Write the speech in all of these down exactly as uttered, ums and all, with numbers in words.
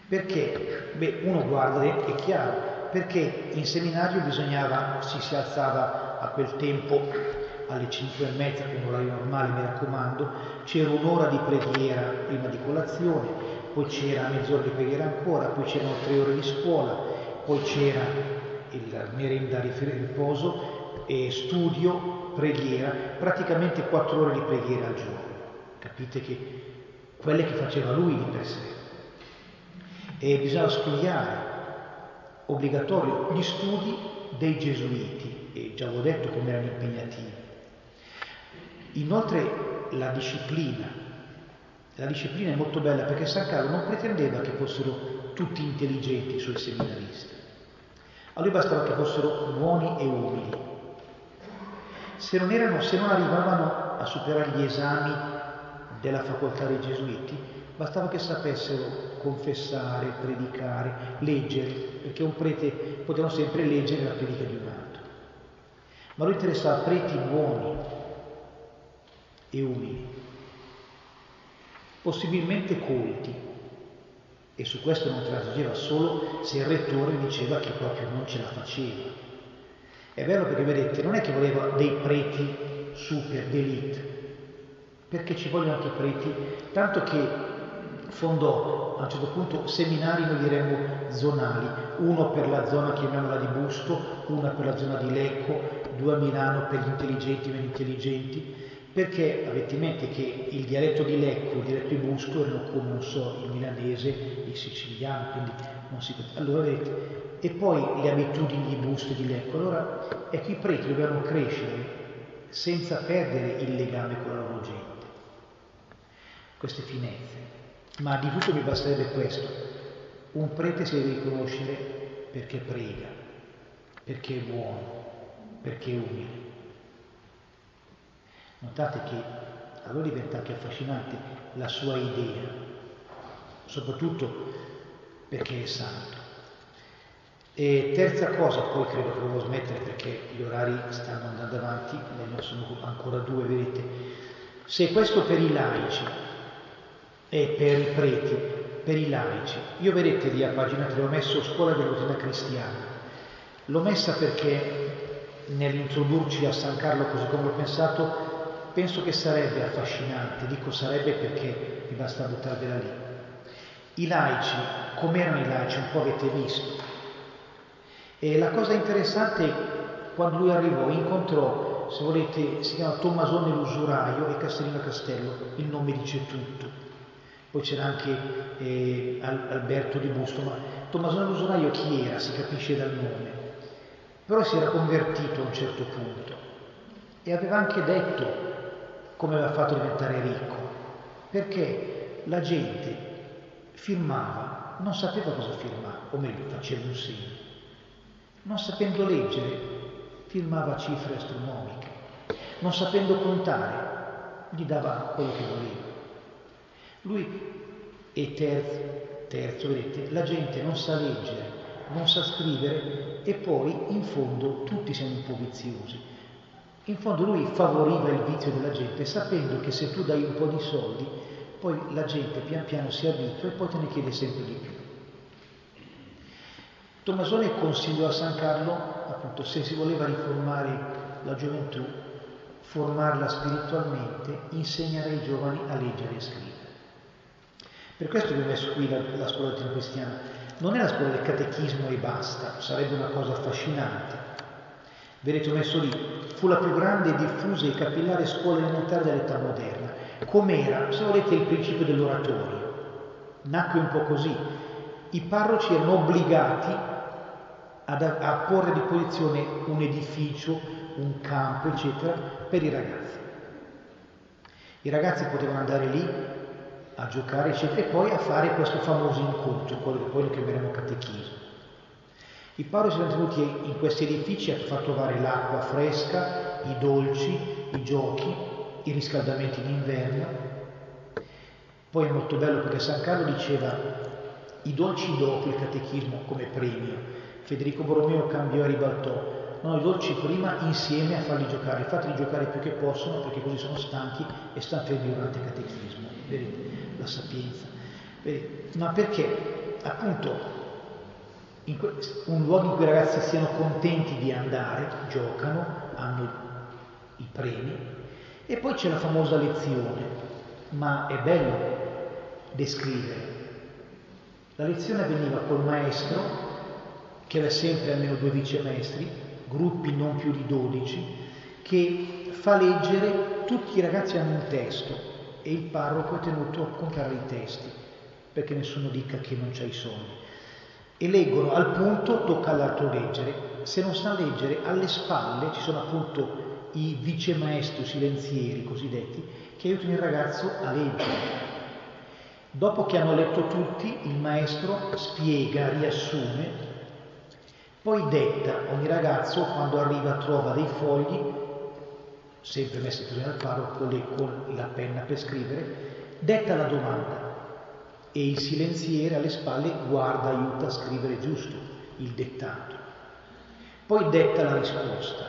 Perché? Beh, uno guarda, è chiaro, perché in seminario bisognava, si, si alzava a quel tempo alle cinque e mezza, con orario normale, mi raccomando, c'era un'ora di preghiera prima di colazione, poi c'era mezz'ora di preghiera ancora, poi c'erano tre ore di scuola, poi c'era il merenda di riposo, e studio, preghiera, praticamente quattro ore di preghiera al giorno. Capite che quelle che faceva lui di per sé. E bisogna studiare, obbligatorio, gli studi dei gesuiti, e già avevo detto come erano impegnativi. Inoltre la disciplina, la disciplina è molto bella, perché San Carlo non pretendeva che fossero tutti intelligenti i suoi seminaristi. A lui bastava che fossero buoni e umili. Se non, erano, se non arrivavano a superare gli esami della facoltà dei gesuiti, bastava che sapessero confessare, predicare, leggere, perché un prete poteva sempre leggere la predica di un altro. Ma lui interessava preti buoni e umili, possibilmente colti, e su questo non transigeva solo se il rettore diceva che proprio non ce la faceva. È vero, perché vedete, non è che voleva dei preti super d'élite, perché ci vogliono anche preti, tanto che fondò a un certo punto seminari, noi diremmo zonali, uno per la zona, chiamiamola, di Busto, una per la zona di Lecco, due a Milano per gli intelligenti e meno intelligenti, perché avete in mente che il dialetto di Lecco e il dialetto di Busto erano come, non so, il milanese, il siciliano, quindi non si... Allora vedete, e poi le abitudini di Busto e di Lecco. Allora, ecco, i preti dovevano crescere senza perdere il legame con la loro gente. Queste finezze. Ma di tutto vi basterebbe questo. Un prete si deve riconoscere perché prega, perché è buono, perché è umile. Notate che allora diventa anche affascinante la sua idea, soprattutto perché è santo. E terza cosa, poi credo che devo smettere perché gli orari stanno andando avanti, ne sono ancora due, vedete. Se questo per i laici e per i preti, per i laici, io vedete lì a pagina tre ho messo scuola della dottrina cristiana. L'ho messa perché nell'introdurci a San Carlo così come l'ho pensato, penso che sarebbe affascinante, dico sarebbe perché mi basta buttarvela lì. I laici, come erano i laici, un po' avete visto. E la cosa interessante, quando lui arrivò, incontrò, se volete, si chiama Tommasone l'usuraio e Castellino Castello, il nome dice tutto. Poi c'era anche eh, Alberto di Busto, ma Tommasone l'usuraio chi era? Si capisce dal nome. Però si era convertito a un certo punto e aveva anche detto come aveva fatto diventare ricco, perché la gente firmava, non sapeva cosa firmava, o meglio faceva un segno, non sapendo leggere firmava cifre astronomiche, non sapendo contare gli dava quello che voleva. Lui è terzo, terzo, vedete, la gente non sa leggere, non sa scrivere e poi in fondo tutti siamo un po' viziosi. In fondo lui favoriva il vizio della gente sapendo che se tu dai un po' di soldi poi la gente pian piano si abitua e poi te ne chiede sempre di più. Tommasone consigliò a San Carlo, appunto, se si voleva riformare la gioventù, formarla spiritualmente, insegnare ai giovani a leggere e scrivere. Per questo vi ho messo qui la, la scuola della cristiana. Non è la scuola del catechismo e basta, sarebbe una cosa affascinante. Vedete, ho messo lì, fu la più grande, diffusa e capillare scuola elementare dell'età moderna. Com'era, se volete, il principio dell'oratorio. Nacque un po' così. I parroci erano obbligati ad, a porre a disposizione un edificio, un campo, eccetera, per i ragazzi. I ragazzi potevano andare lì a giocare, eccetera, e poi a fare questo famoso incontro, quello che poi lo chiameremo catechismo. I parroci erano tenuti in questi edifici a far trovare l'acqua fresca, i dolci, i giochi, i riscaldamenti d'inverno. Poi è molto bello perché San Carlo diceva i dolci dopo il catechismo come premio. Federico Borromeo cambiò e ribaltò. No, i dolci prima insieme a farli giocare, fateli giocare più che possono perché così sono stanchi e stanno fermi durante il catechismo. Vedete la sapienza. Ma perché appunto in un luogo in cui i ragazzi siano contenti di andare, giocano, hanno i premi, e poi c'è la famosa lezione, ma è bello descrivere. La lezione avveniva col maestro, che aveva sempre almeno due vice maestri, gruppi non più di dodici, che fa leggere, tutti i ragazzi hanno un testo e il parroco è tenuto a comprare i testi, perché nessuno dica che non c'ha i soldi. E leggono, al punto tocca all'altro leggere. Se non sa leggere, alle spalle ci sono appunto i vice maestri, silenzieri cosiddetti, che aiutano il ragazzo a leggere. Dopo che hanno letto tutti, il maestro spiega, riassume, poi detta. Ogni ragazzo quando arriva trova dei fogli, sempre messi così dal parroco, con la penna per scrivere, detta la domanda e il silenziere alle spalle guarda, aiuta a scrivere giusto il dettato. Poi detta la risposta.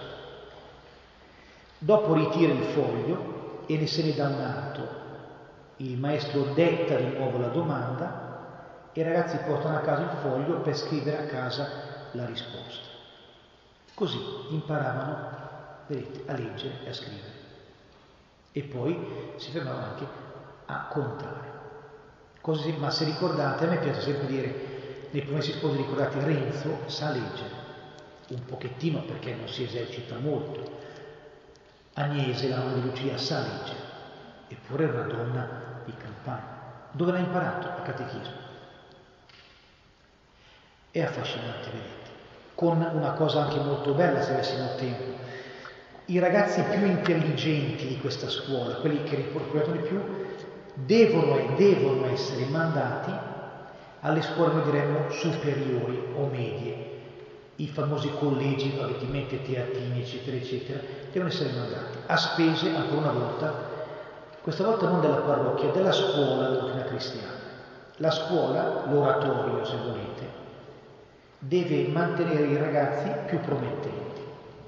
Dopo ritira il foglio e ne se ne dà un altro. Il maestro detta di nuovo la domanda e i ragazzi portano a casa il foglio per scrivere a casa la risposta. Così imparavano, vedete, a leggere e a scrivere. E poi si fermavano anche a contare. Così, ma se ricordate, a me piace sempre dire, nei Promessi Sposi ricordate, Renzo sa leggere, un pochettino perché non si esercita molto. Agnese, la mamma di Lucia, sa leggere, eppure è una donna di campagna. Dove l'ha imparato? A catechismo. È affascinante, vedete, con una cosa anche molto bella se avessimo tempo. I ragazzi più intelligenti di questa scuola, quelli che ricordano di più, devono e devono essere mandati alle scuole, noi diremmo, superiori o medie. I famosi collegi, avete in mente teatini, eccetera, eccetera, devono essere mandati a spese, ancora una volta, questa volta non della parrocchia, della scuola della dottrina cristiana. La scuola, l'oratorio se volete, deve mantenere i ragazzi più promettenti,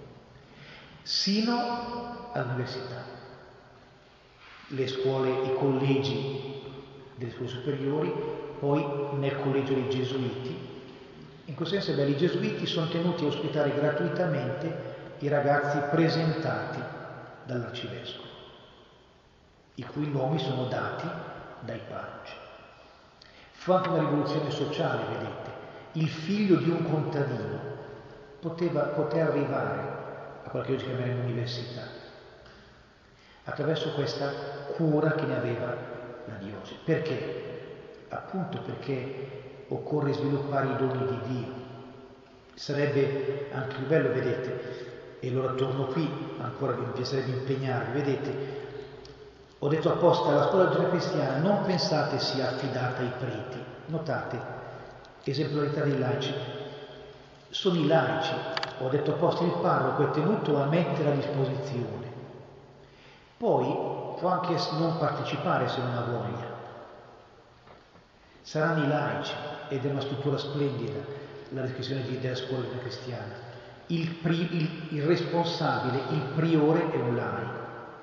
sino all'università. Le scuole, i collegi delle scuole superiori, poi nel collegio dei Gesuiti. In questo senso, beh, i Gesuiti sono tenuti a ospitare gratuitamente i ragazzi presentati dall'arcivescovo, i cui nomi sono dati dai parroci. Fu anche una rivoluzione sociale, vedete. Il figlio di un contadino poteva poter arrivare a quella che oggi chiameremo università, attraverso questa cura che ne aveva la diocesi. Perché? Appunto perché occorre sviluppare i doni di Dio. Sarebbe anche più bello, vedete, e allora torno qui, ancora vi piacerebbe impegnarvi, vedete, ho detto apposta, la scuola della cristiana non pensate sia affidata ai preti, notate, esemplarità dei laici, sono i laici, ho detto apposta, il parroco è tenuto a mettere a disposizione, poi può anche non partecipare se non ha voglia, saranno i laici, ed è una struttura splendida la descrizione della scuola cristiana. Il, pri, il, il responsabile, il priore è un laico.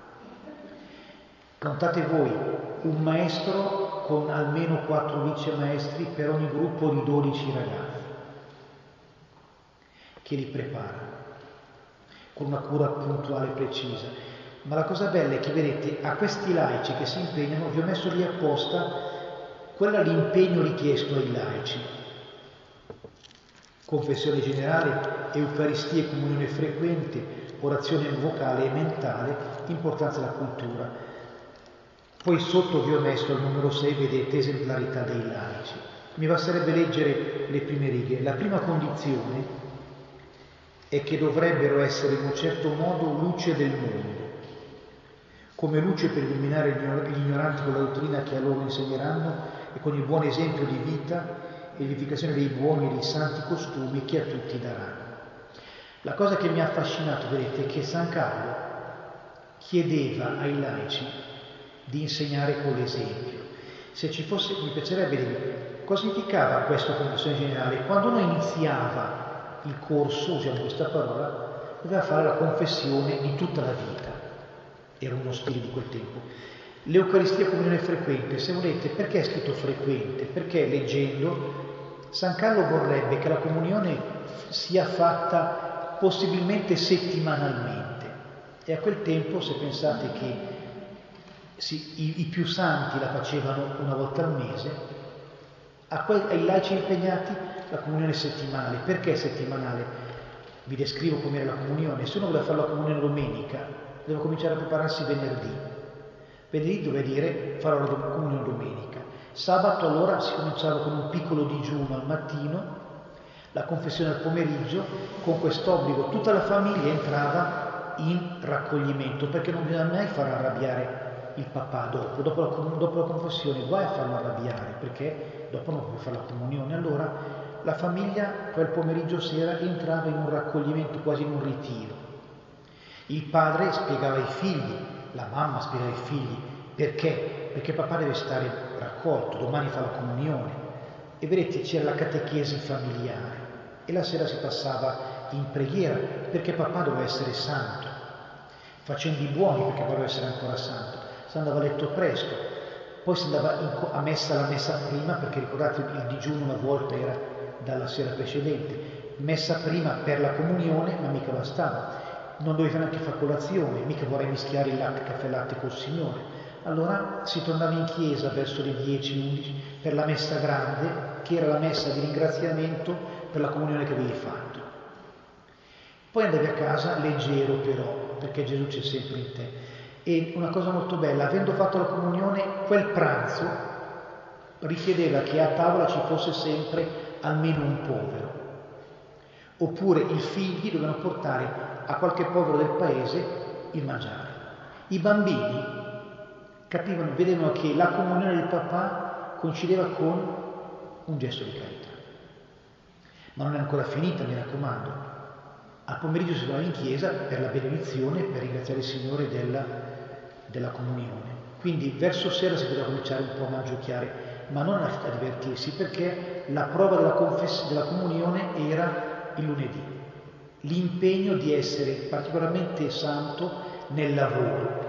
Contate voi, un maestro con almeno quattro vice maestri per ogni gruppo di dodici ragazzi, che li prepara, con una cura puntuale e precisa. Ma la cosa bella è che, vedete, a questi laici che si impegnano, vi ho messo lì apposta quello è l'impegno richiesto ai laici. Confessione generale, Eucaristia e comunione frequente, orazione vocale e mentale, importanza della cultura. Poi sotto vi ho messo al numero sei, vedete, esemplarità dei laici. Mi basterebbe leggere le prime righe. La prima condizione è che dovrebbero essere in un certo modo luce del mondo, come luce per illuminare gli ignoranti con la dottrina che a loro insegneranno e con il buon esempio di vita e l'edificazione dei buoni e dei santi costumi che a tutti daranno. La cosa che mi ha affascinato, vedete, è che San Carlo chiedeva ai laici di insegnare con l'esempio. Se ci fosse, mi piacerebbe dire, cosa significava questa confessione generale? Quando uno iniziava il corso, usiamo questa parola, doveva fare la confessione di tutta la vita. Era uno stile di quel tempo. L'Eucaristia comunione frequente, se volete, perché è scritto frequente? Perché leggendo San Carlo vorrebbe che la comunione sia fatta possibilmente settimanalmente. E a quel tempo, se pensate che sì, i, i più santi la facevano una volta al mese, a que- ai laici impegnati la comunione settimanale. Perché settimanale? Vi descrivo com'era la comunione. Se uno voleva fare la comunione domenica, deve cominciare a prepararsi venerdì. Venerdì doveva dire farò la comunione domenica. Sabato allora si cominciava con un piccolo digiuno al mattino, la confessione al pomeriggio, con quest'obbligo tutta la famiglia entrava in raccoglimento, perché non bisogna mai far arrabbiare il papà dopo, dopo la, dopo la confessione, guai a farlo arrabbiare, perché dopo non puoi fare la comunione. Allora la famiglia quel pomeriggio sera entrava in un raccoglimento, quasi in un ritiro. Il padre spiegava ai figli, la mamma spiegava ai figli, perché? Perché papà deve stare raccolto, domani fa la comunione. E vedete, c'era la catechesi familiare e la sera si passava in preghiera, perché papà doveva essere santo, facendo i buoni perché papà doveva essere ancora santo. Si andava a letto presto, poi si andava in, a messa la messa prima, perché ricordate il digiuno una volta era dalla sera precedente, messa prima per la comunione, ma mica bastava. Non doveva neanche fare colazione, mica vorrei mischiare il latte, caffè e latte col Signore. Allora si tornava in chiesa verso le dieci undici per la messa grande, che era la messa di ringraziamento per la comunione che avevi fatto. Poi andavi a casa leggero però, perché Gesù c'è sempre in te. E una cosa molto bella, avendo fatto la comunione, quel pranzo richiedeva che a tavola ci fosse sempre almeno un povero. Oppure i figli dovevano portare a qualche povero del paese il mangiare. I bambini capivano, vedevano che la comunione del papà coincideva con un gesto di carità. Ma non è ancora finita, mi raccomando. Al pomeriggio si tornava in chiesa per la benedizione, per ringraziare il Signore della, della comunione. Quindi verso sera si poteva cominciare un po' a mangiucchiare, ma non a, a divertirsi, perché la prova della, confess- della comunione era il lunedì. L'impegno di essere particolarmente santo nel lavoro,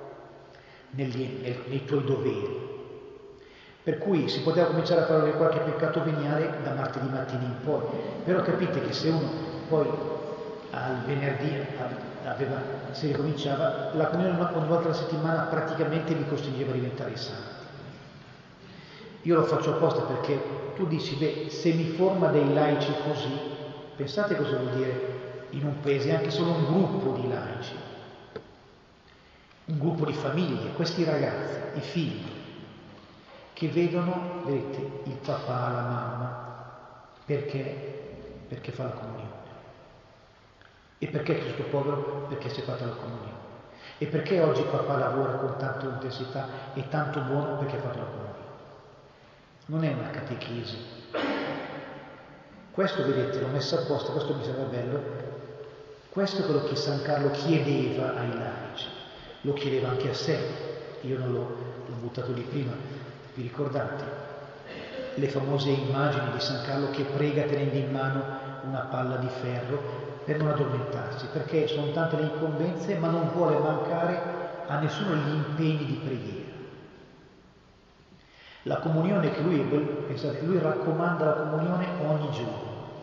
negli, nel, nei tuoi doveri. Per cui si poteva cominciare a fare qualche peccato veniale da martedì mattina in poi. Però capite che se uno poi al venerdì aveva, se ricominciava, la comunione ogni volta alla settimana praticamente vi costringeva a diventare santi. Io lo faccio apposta perché tu dici, beh, se mi forma dei laici così, pensate cosa vuol dire in un paese, anche solo un gruppo di laici, un gruppo di famiglie, questi ragazzi, i figli, che vedono, vedete, il papà, la mamma, perché? Perché fa la comunione. E perché è Cristo povero? Perché si è fatta la comunione. E perché oggi papà lavora con tanta intensità e tanto buono? Perché ha fatto la comunione. Non è una catechesi. Questo, vedete, l'ho messo apposta, questo mi sembra bello. Questo è quello che San Carlo chiedeva ai laici. Lo chiedeva anche a sé. Io non l'ho, l'ho buttato lì prima. Vi ricordate? Le famose immagini di San Carlo che prega tenendo in mano una palla di ferro per non addormentarsi, perché sono tante le incombenze, ma non vuole mancare a nessuno gli impegni di preghiera. La comunione che lui, pensate, lui raccomanda la comunione ogni giorno.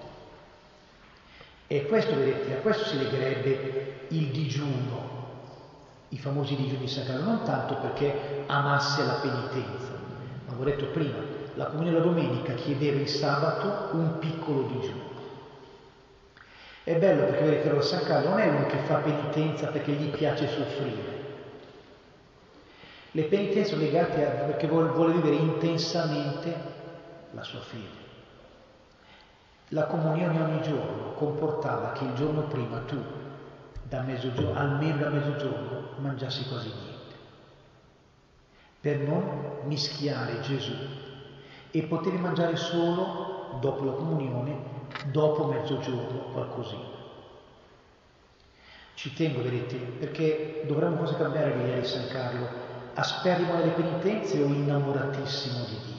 E questo, vedete, a questo si legherebbe il digiuno, i famosi digiuni di San Carlo, non tanto perché amasse la penitenza, ma avevo detto prima, la comunione la domenica chiedeva il sabato un piccolo digiuno. È bello perché vedete, allora San Carlo non è uno che fa penitenza perché gli piace soffrire. Le penitenze sono legate a perché vuole, vuole vivere intensamente la sua fede. La comunione ogni giorno comportava che il giorno prima tu, da mezzogiorno, almeno da mezzogiorno, mangiassi quasi niente, per non mischiare Gesù, e potevi mangiare solo dopo la comunione, dopo mezzogiorno, qualcosina. Ci tengo, vedete, perché dovremmo forse cambiare l'idea di San Carlo, asperrimo alle penitenze o innamoratissimo di Dio.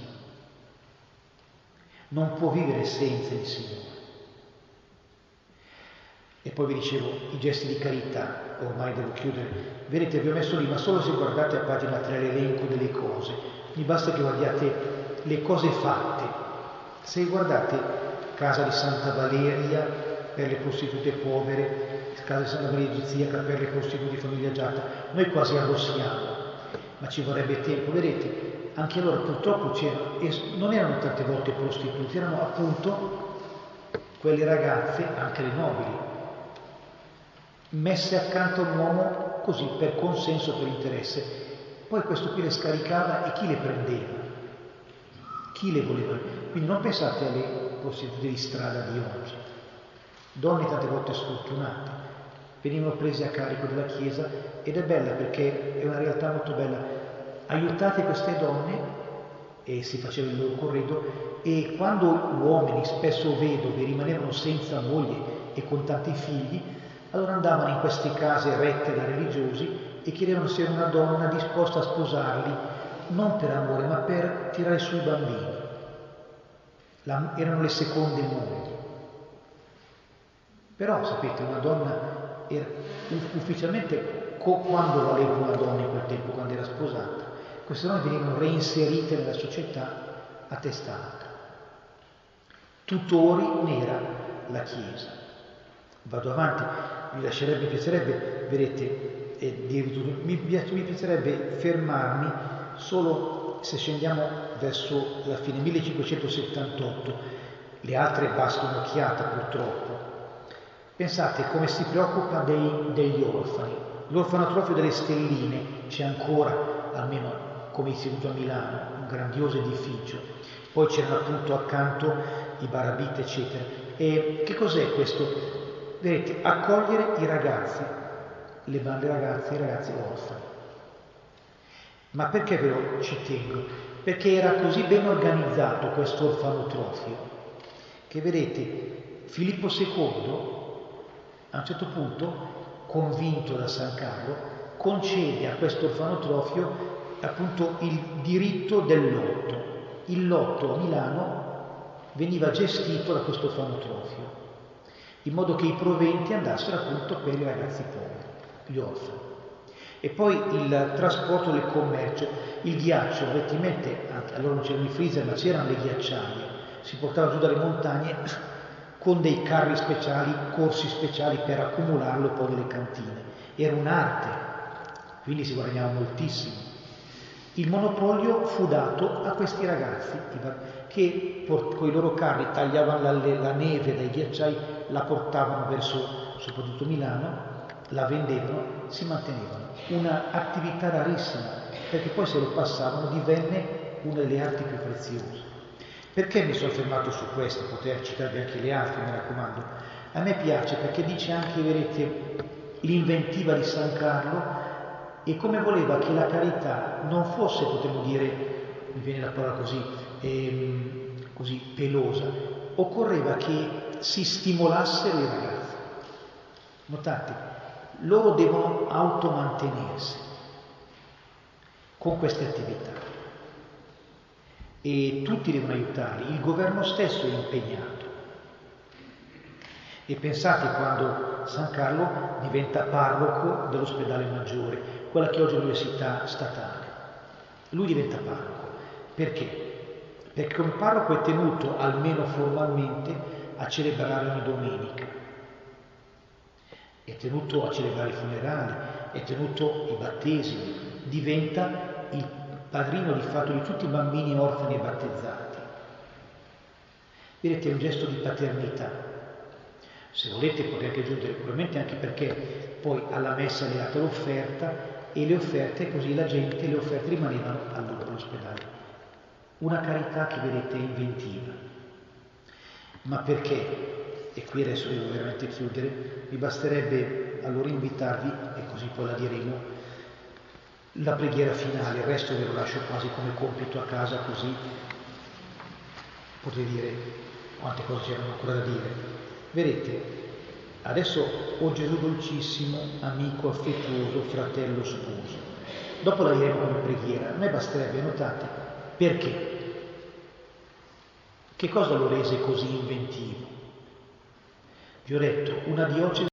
Non può vivere senza il Signore. E poi vi dicevo, i gesti di carità. ormai devo chiudere. Vedete, vi ho messo lì, ma solo se guardate a pagina tre l'elenco delle cose. Mi basta che guardiate le cose fatte. Se guardate casa di Santa Valeria per le prostitute povere, casa di Santa Maria Egiziaca per le prostitute di famiglia agiata, noi quasi arrossiamo, ma ci vorrebbe tempo. Vedete, anche allora purtroppo c'erano, e non erano tante volte prostitute, erano appunto quelle ragazze, anche le nobili, messe accanto a un uomo così per consenso, per interesse. Poi questo qui le scaricava e chi le prendeva? Chi le voleva? Quindi non pensate alle prostitute di strada di oggi, donne tante volte sfortunate, venivano prese a carico della Chiesa, ed è bella perché è una realtà molto bella. Aiutate queste donne, e si faceva il loro corredo, e quando uomini, spesso vedovi, rimanevano senza moglie e con tanti figli, allora andavano in queste case rette da religiosi e chiedevano se era una donna disposta a sposarli, non per amore, ma per tirare su i bambini. La, erano le seconde mogli. Però, sapete, una donna era ufficialmente, co- quando valeva una donna in quel tempo, quando era sposata, queste donne venivano reinserite nella società a testa alta. Tutori n'era la Chiesa. Vado avanti, mi lascerebbe, mi piacerebbe, vedete, eh, dirvi tutto, mi, mi piacerebbe fermarmi solo se scendiamo verso la fine, millecinquecentosettantotto, le altre basta un'occhiata purtroppo. Pensate come si preoccupa dei, degli orfani. L'orfanotrofio delle Stelline c'è ancora, almeno come istituto a Milano, un grandioso edificio. Poi c'erano appunto accanto i Barabite, eccetera. E che cos'è questo? Vedete, accogliere i ragazzi, le bande ragazze, i ragazzi orfani. Ma perché ve lo ci tengo? Perché era così ben organizzato questo orfanotrofio che, vedete, Filippo secondo a un certo punto, convinto da San Carlo, concede a questo orfanotrofio appunto il diritto del lotto. Il lotto a Milano veniva gestito da questo orfanotrofio, in modo che i proventi andassero appunto per i ragazzi poveri, gli orfani. E poi il trasporto del commercio, il ghiaccio, avete in mente, allora non c'erano i freezer, ma c'erano le ghiacciaie, si portava giù dalle montagne con dei carri speciali, corsi speciali per accumularlo poi nelle cantine. Era un'arte, quindi si guadagnava moltissimo. Il monopolio fu dato a questi ragazzi che con i loro carri tagliavano la, la neve dai ghiacciai, la portavano verso soprattutto Milano, la vendevano, si mantenevano. Un'attività rarissima, perché poi se lo passavano divenne una delle arti più preziose. Perché mi sono fermato su questo? Potrei citarvi anche le altre, mi raccomando. A me piace perché dice anche, vedete, l'inventiva di San Carlo e come voleva che la carità non fosse, potremmo dire, mi viene la parola così, ehm, così pelosa, occorreva che si stimolassero i ragazzi. Notate, loro devono automantenersi con queste attività. E tutti devono aiutarli, il governo stesso è impegnato. E pensate quando San Carlo diventa parroco dell'ospedale maggiore, quella che oggi è l'università statale. Lui diventa parroco. Perché? Perché come parroco è tenuto, almeno formalmente, a celebrare ogni domenica. È tenuto a celebrare i funerali, è tenuto i battesimi, diventa il padrino di fatto di tutti i bambini orfani e battezzati. Vedete, è un gesto di paternità. Se volete potete anche aggiungere, probabilmente anche perché poi alla messa le date l'offerta e le offerte, così la gente, le offerte rimanevano a loro all'ospedale. Una carità che vedete è inventiva. Ma perché? E qui adesso devo veramente chiudere, mi basterebbe allora invitarvi, e così poi la diremo, la preghiera finale, il resto ve lo lascio quasi come compito a casa, così potete dire quante cose c'erano ancora da dire. Vedete, adesso o Gesù dolcissimo, amico affettuoso, fratello sposo. Dopo la diremo come preghiera. A me basterebbe, notate, perché? Che cosa lo rese così inventivo? Vi ho detto, una diocesi